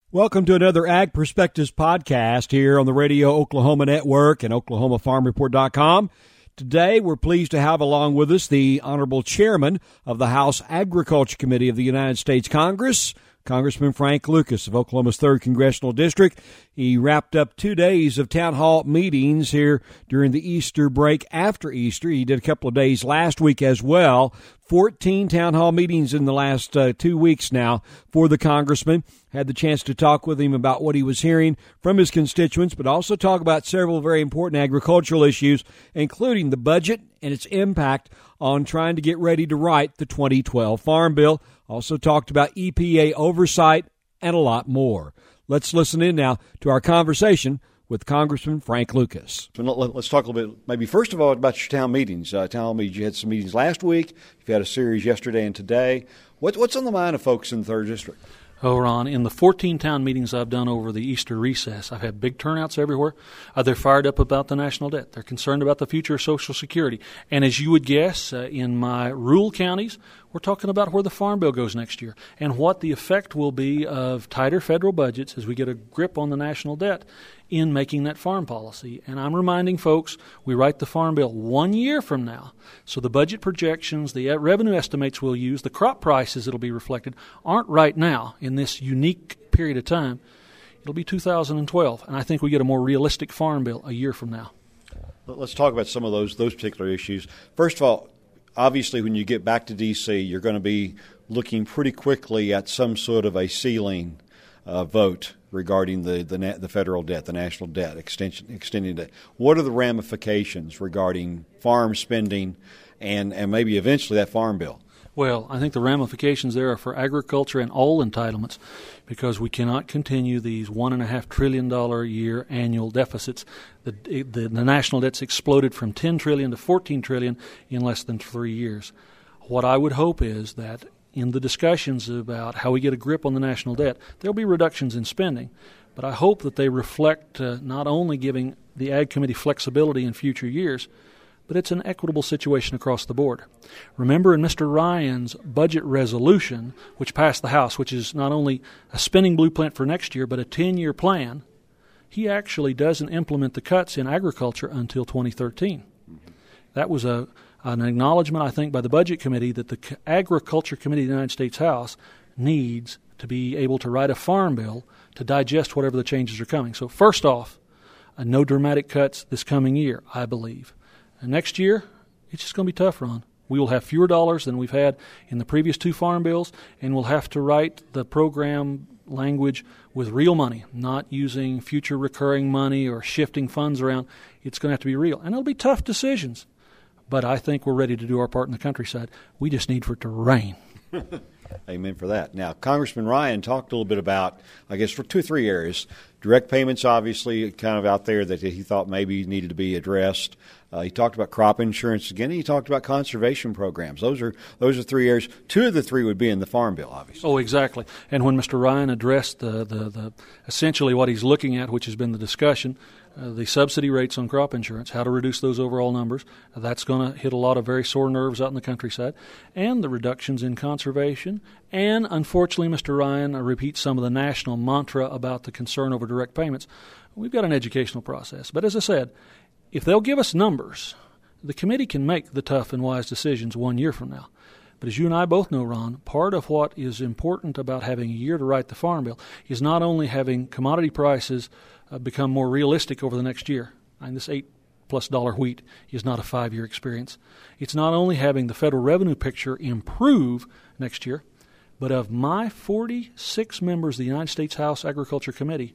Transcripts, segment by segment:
Welcome to another Ag Perspectives podcast here on the Radio Oklahoma Network and OklahomaFarmReport.com. Today, we're pleased to have along with us the Honorable Chairman of the House Agriculture Committee of the United States Congress, Congressman Frank Lucas of Oklahoma's 3rd Congressional District. He wrapped up 2 days of town hall meetings here during the Easter break after Easter. He did a couple of days last week as well. 14 town hall meetings in the last 2 weeks now for the congressman. Had the chance to talk with him about what he was hearing from his constituents, but also talk about several very important agricultural issues, including the budget and its impact on trying to get ready to write the 2012 Farm Bill. Also talked about EPA oversight and a lot more. Let's listen in now to our conversation with Congressman Frank Lucas. Let's talk a little bit, maybe first of all, about your town meetings. Town meetings, you had some meetings last week. You've had a series yesterday and today. What's on the mind of folks in the 3rd District? Oh, Ron, in the 14 town meetings I've done over the Easter recess, I've had big turnouts everywhere. They're fired up about the national debt. They're concerned about the future of Social Security. And as you would guess, in my rural counties, we're talking about where the Farm Bill goes next year and what the effect will be of tighter federal budgets as we get a grip on the national debt in making that farm policy. And I'm reminding folks, we write the Farm Bill 1 year from now. So the budget projections, the revenue estimates we'll use, the crop prices that'll be reflected aren't right now in this unique period of time. It'll be 2012. And I think we get a more realistic Farm Bill a year from now. Let's talk about some of those particular issues. First of all, obviously, when you get back to D.C., you're going to be looking pretty quickly at some sort of a ceiling vote regarding the federal debt, the national debt, extending debt. What are the ramifications regarding farm spending and maybe eventually that Farm Bill? Well, I think the ramifications there are for agriculture and all entitlements because we cannot continue these $1.5 trillion a year annual deficits. The national debt's exploded from $10 trillion to $14 trillion in less than 3 years. What I would hope is that in the discussions about how we get a grip on the national debt, there'll be reductions in spending. But I hope that they reflect not only giving the Ag Committee flexibility in future years, but it's an equitable situation across the board. Remember in Mr. Ryan's budget resolution, which passed the House, which is not only a spending blueprint for next year, but a 10-year plan, he actually doesn't implement the cuts in agriculture until 2013. That was an acknowledgement, I think, by the Budget Committee that the Agriculture Committee of the United States House needs to be able to write a farm bill to digest whatever the changes are coming. So first off, no dramatic cuts this coming year, I believe. And next year, it's just going to be tough, Ron. We will have fewer dollars than we've had in the previous 2 farm bills, and we'll have to write the program language with real money, not using future recurring money or shifting funds around. It's going to have to be real. And it'll be tough decisions. But I think we're ready to do our part in the countryside. We just need for it to rain. Amen for that. Now, Congressman Ryan talked a little bit about, I guess, for 2 or 3 areas. Direct payments, obviously, kind of out there that he thought maybe needed to be addressed. He talked about crop insurance again. He talked about conservation programs. Those are 3 areas. 2 of the 3 would be in the Farm Bill, obviously. Oh, exactly. And when Mr. Ryan addressed the essentially what he's looking at, which has been the discussion, the subsidy rates on crop insurance, how to reduce those overall numbers, that's going to hit a lot of very sore nerves out in the countryside, and the reductions in conservation. And unfortunately, Mr. Ryan repeats some of the national mantra about the concern over direct payments. We've got an educational process. But as I said, if they'll give us numbers, the committee can make the tough and wise decisions 1 year from now. But as you and I both know, Ron, part of what is important about having a year to write the Farm Bill is not only having commodity prices become more realistic over the next year. And this $8+ wheat is not a 5-year experience. It's not only having the federal revenue picture improve next year, but of my 46 members of the United States House Agriculture Committee,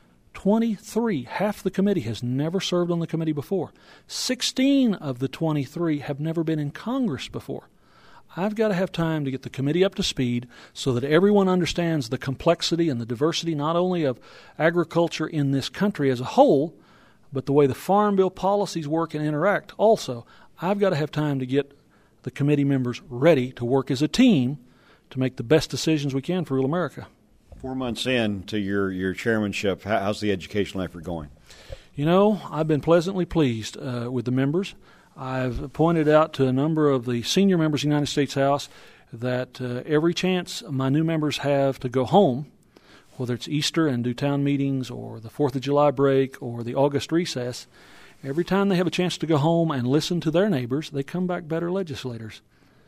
23, half the committee has never served on the committee before. 16 of the 23 have never been in Congress before. I've got to have time to get the committee up to speed so that everyone understands the complexity and the diversity not only of agriculture in this country as a whole, but the way the Farm Bill policies work and interact also. I've got to have time to get the committee members ready to work as a team to make the best decisions we can for rural America. 4 months into your chairmanship, how's the educational effort going? You know, I've been pleasantly pleased with the members. I've pointed out to a number of the senior members of the United States House that every chance my new members have to go home, whether it's Easter and do town meetings or the 4th of July break or the August recess, every time they have a chance to go home and listen to their neighbors, they come back better legislators.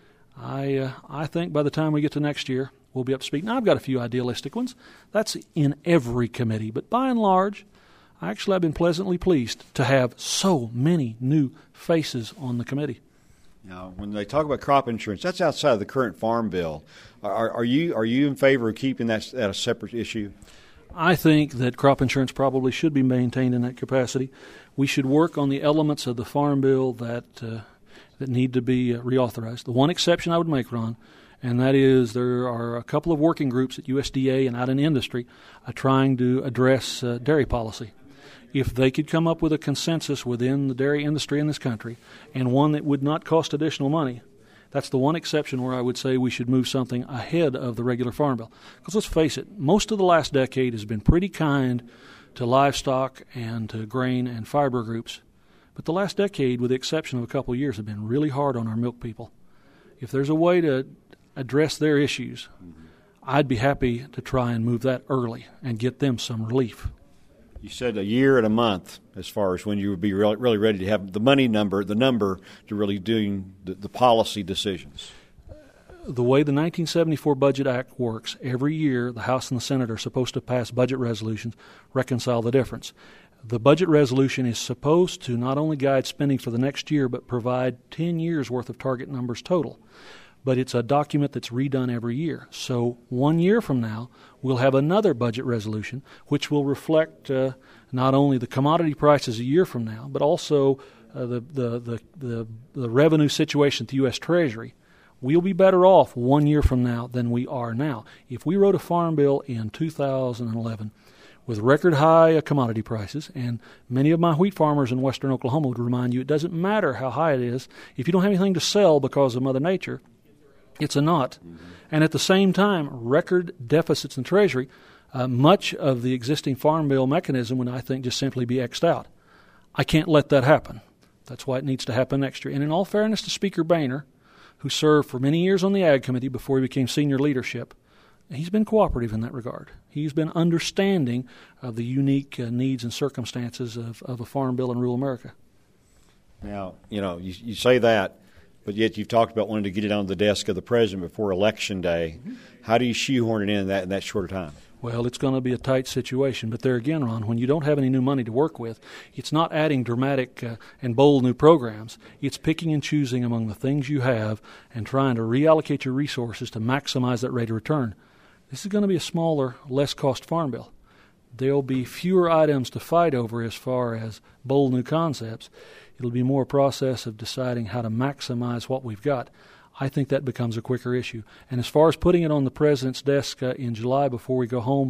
I think by the time we get to next year, we'll be up to speed. Now, I've got a few idealistic ones. That's in every committee. But by and large, I've been pleasantly pleased to have so many new faces on the committee. Now, when they talk about crop insurance, that's outside of the current farm bill. Are you in favor of keeping that a separate issue? I think that crop insurance probably should be maintained in that capacity. We should work on the elements of the farm bill that need to be reauthorized. The one exception I would make, Ron, and that is there are a couple of working groups at USDA and out in industry trying to address dairy policy. If they could come up with a consensus within the dairy industry in this country and one that would not cost additional money, that's the one exception where I would say we should move something ahead of the regular farm bill. Because let's face it, most of the last decade has been pretty kind to livestock and to grain and fiber groups. But the last decade, with the exception of a couple of years, have been really hard on our milk people. If there's a way to address their issues, I'd be happy to try and move that early and get them some relief. You said a year and a month as far as when you would be really ready to have the number to really doing the policy decisions. The way the 1974 Budget Act works, every year the House and the Senate are supposed to pass budget resolutions, reconcile the difference. The budget resolution is supposed to not only guide spending for the next year, but provide 10 years' worth of target numbers total. But it's a document that's redone every year. So 1 year from now, we'll have another budget resolution, which will reflect not only the commodity prices a year from now, but also the revenue situation at the U.S. Treasury. We'll be better off 1 year from now than we are now. If we wrote a farm bill in 2011 with record high commodity prices, and many of my wheat farmers in western Oklahoma would remind you it doesn't matter how high it is. If you don't have anything to sell because of Mother Nature, it's a knot. And at the same time, record deficits in the Treasury, much of the existing farm bill mechanism would, I think, just simply be X'd out. I can't let that happen. That's why it needs to happen next year. And in all fairness to Speaker Boehner, who served for many years on the Ag Committee before he became senior leadership, he's been cooperative in that regard. He's been understanding of the unique needs and circumstances of a farm bill in rural America. Now, you say that, but yet you've talked about wanting to get it on the desk of the president before Election Day. Mm-hmm. How do you shoehorn it in that shorter time? Well, it's going to be a tight situation. But there again, Ron, when you don't have any new money to work with, it's not adding dramatic and bold new programs. It's picking and choosing among the things you have and trying to reallocate your resources to maximize that rate of return. This is going to be a smaller, less-cost farm bill. There'll be fewer items to fight over as far as bold new concepts. It'll be more a process of deciding how to maximize what we've got. I think that becomes a quicker issue. And as far as putting it on the president's desk in July before we go home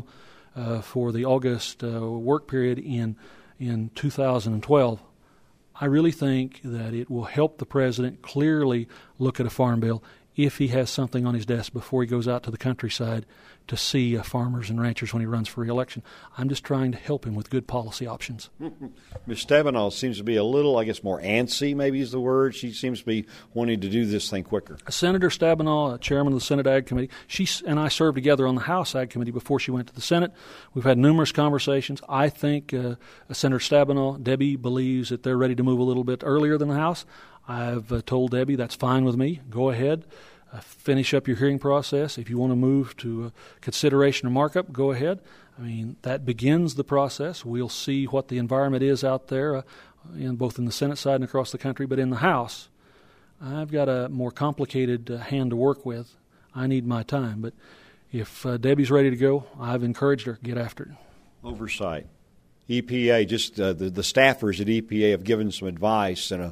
for the August work period in 2012, I really think that it will help the president clearly look at a farm bill if he has something on his desk before he goes out to the countryside to see farmers and ranchers when he runs for re-election. I'm just trying to help him with good policy options. Ms. Stabenow seems to be a little, more antsy, maybe is the word. She seems to be wanting to do this thing quicker. Senator Stabenow, chairman of the Senate Ag Committee, she and I served together on the House Ag Committee before she went to the Senate. We've had numerous conversations. I think Senator Stabenow, Debbie, believes that they're ready to move a little bit earlier than the House. I've told Debbie that's fine with me. Go ahead. Finish up your hearing process. If you want to move to consideration or markup, go ahead. I mean, that begins the process. We'll see what the environment is out there, both in the Senate side and across the country. But in the House, I've got a more complicated hand to work with. I need my time. But if Debbie's ready to go, I've encouraged her, get after it. Oversight. EPA, the staffers at EPA have given some advice in a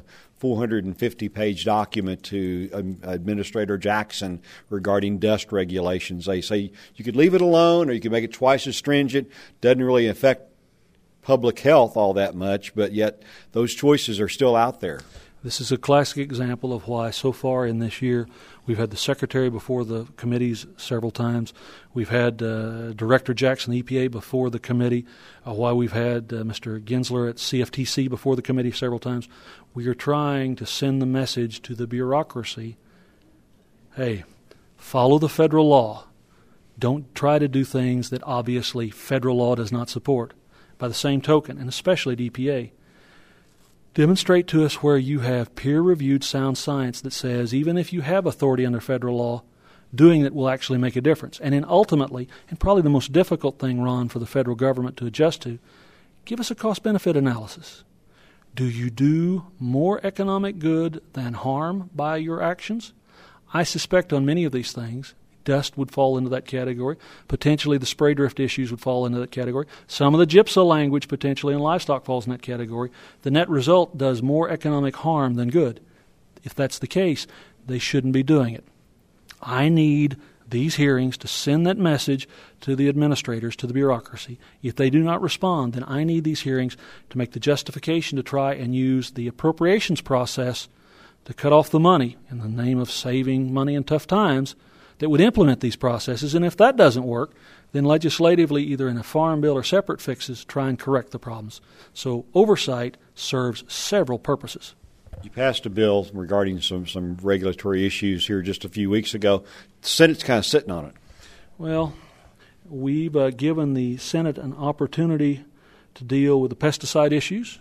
450-page document to Administrator Jackson regarding dust regulations. They say you could leave it alone or you could make it twice as stringent. Doesn't really affect public health all that much, but yet those choices are still out there. This is a classic example of why so far in this year we've had the Secretary before the committees several times. We've had Director Jackson, EPA, before the committee, why we've had Mr. Gensler at CFTC before the committee several times. We are trying to send the message to the bureaucracy, hey, follow the federal law. Don't try to do things that obviously federal law does not support. By the same token, and especially EPA, demonstrate to us where you have peer-reviewed sound science that says even if you have authority under federal law, doing it will actually make a difference. And then ultimately, and probably the most difficult thing, Ron, for the federal government to adjust to, give us a cost-benefit analysis. Do you do more economic good than harm by your actions? I suspect on many of these things, dust would fall into that category. Potentially the spray drift issues would fall into that category. Some of the GIPSA language potentially in livestock falls in that category. The net result does more economic harm than good. If that's the case, they shouldn't be doing it. I need these hearings to send that message to the administrators, to the bureaucracy. If they do not respond, then I need these hearings to make the justification to try and use the appropriations process to cut off the money in the name of saving money in tough times that would implement these processes. And if that doesn't work, then legislatively, either in a farm bill or separate fixes, try and correct the problems. So oversight serves several purposes. You passed a bill regarding some regulatory issues here just a few weeks ago. The Senate's kind of sitting on it. Well, we've given the Senate an opportunity to deal with the pesticide issues.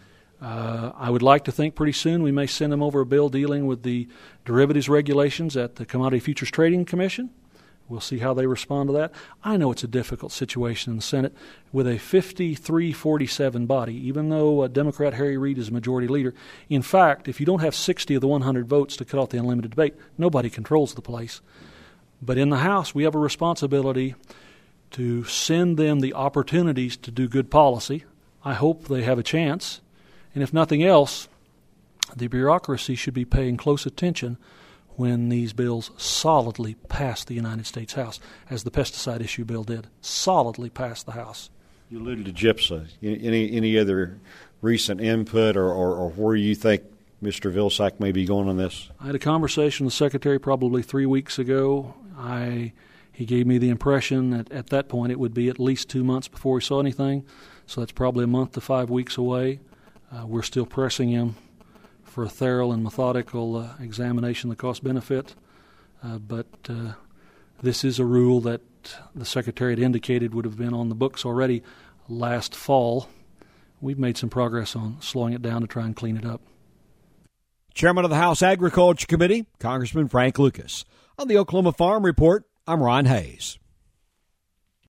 I would like to think pretty soon we may send them over a bill dealing with the derivatives regulations at the Commodity Futures Trading Commission. We'll see how they respond to that. I know it's a difficult situation in the Senate with a 53-47 body, even though Democrat Harry Reid is a majority leader. In fact, if you don't have 60 of the 100 votes to cut off the unlimited debate, nobody controls the place. But in the House, we have a responsibility to send them the opportunities to do good policy. I hope they have a chance. And if nothing else, the bureaucracy should be paying close attention when these bills solidly pass the United States House, as the pesticide issue bill did, solidly pass the House. You alluded to GIPSA. Any other recent input or where you think Mr. Vilsack may be going on this? I had a conversation with the Secretary probably 3 weeks ago. He gave me the impression that at that point it would be at least 2 months before he saw anything, so that's probably a month to 5 weeks away. We're still pressing him for a thorough and methodical examination of the cost-benefit. But this is a rule that the Secretary had indicated would have been on the books already last fall. We've made some progress on slowing it down to try and clean it up. Chairman of the House Agriculture Committee, Congressman Frank Lucas. On the Oklahoma Farm Report, I'm Ron Hayes.